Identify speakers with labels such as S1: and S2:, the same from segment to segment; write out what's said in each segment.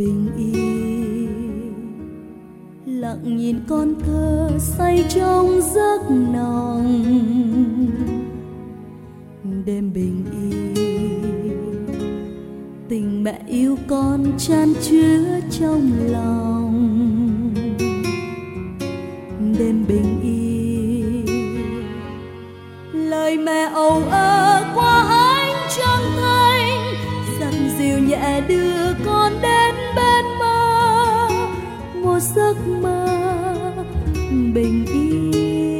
S1: bình yên, lặng nhìn con thơ say trong giấc nồng. Đêm bình yên, tình mẹ yêu con chan chứa trong lòng. Đêm bình yên, lời mẹ âu ơ qua ánh trăng thanh, dặn dìu nhẹ đưa con đến bên mơ, một giấc mơ bình yên.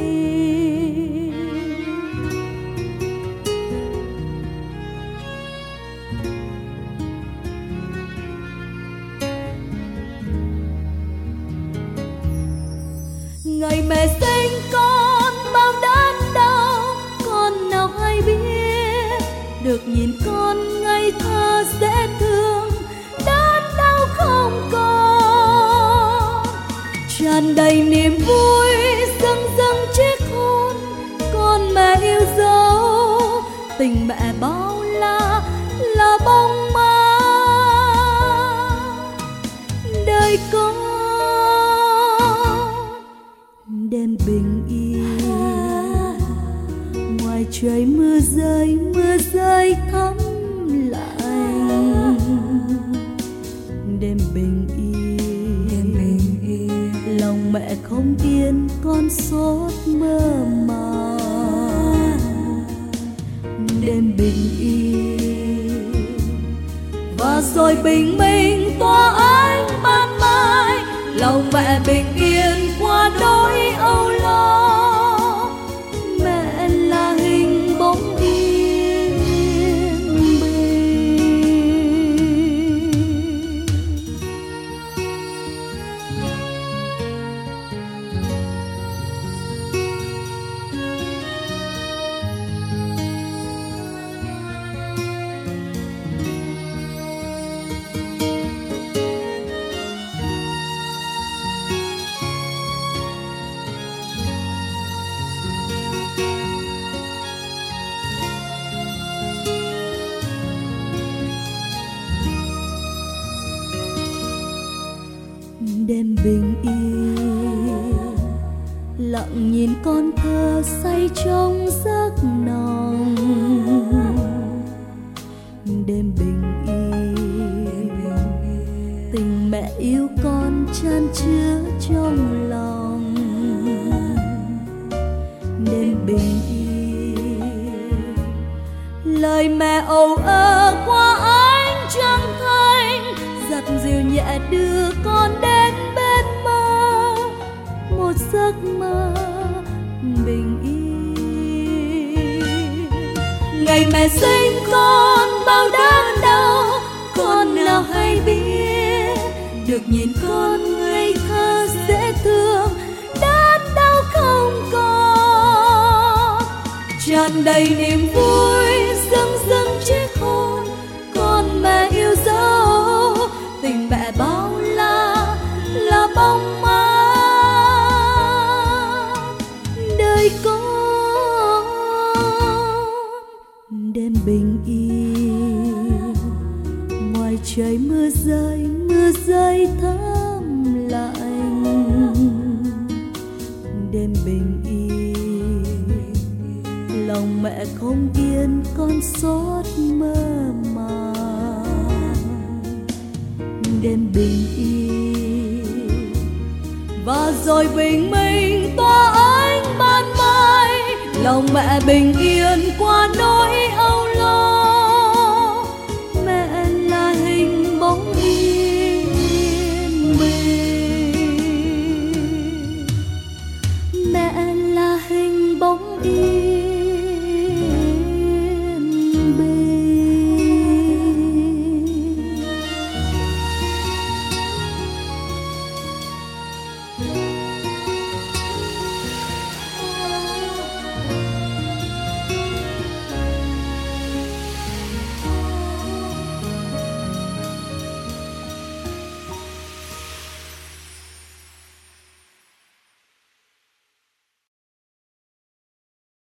S1: Ngày mẹ sinh con bao đớn đau, con nào hay biết, được nhìn con ngây thơ dễ thương, đớn đau không còn. Tràn đầy niềm vui dâng dâng chiếc hôn, con mẹ yêu dấu, tình mẹ bao la là bóng ma. Đời con đêm bình yên, ngoài trời mưa rơi thấm lạnh. Đêm bình yên, lòng mẹ không yên, con sốt mơ màng. Đêm bình yên, và rồi bình minh tỏa ánh ban mai, lòng mẹ bình yên qua nỗi âu lo. Mẹ là hình bóng yên bình. Đêm bình yên, lặng nhìn con thơ say trong giấc nồng. Đêm bình yên, tình mẹ yêu con chan chứa trong lòng. Đêm bình yên, lời mẹ âu ơ qua ánh trăng thanh, dặn dìu nhẹ đưa con đến bên mơ, một giấc mơ bình yên. Ngày mẹ sinh con bao đớn đau, con nào hay biết, được nhìn con ngây thơ dễ thương, đớn đau không còn. Tràn đầy niềm vui dâng dâng chiếc hôn, con mẹ yêu dấu, tình mẹ bao la là bóng ma. Đời con đêm bình yên, ngoài trời mưa rơi thấm lạnh. Đêm bình yên, lòng mẹ không yên, con sốt mơ màng. Đêm bình yên, và rồi bình minh tỏa ánh ban mai, lòng mẹ bình yên qua nỗi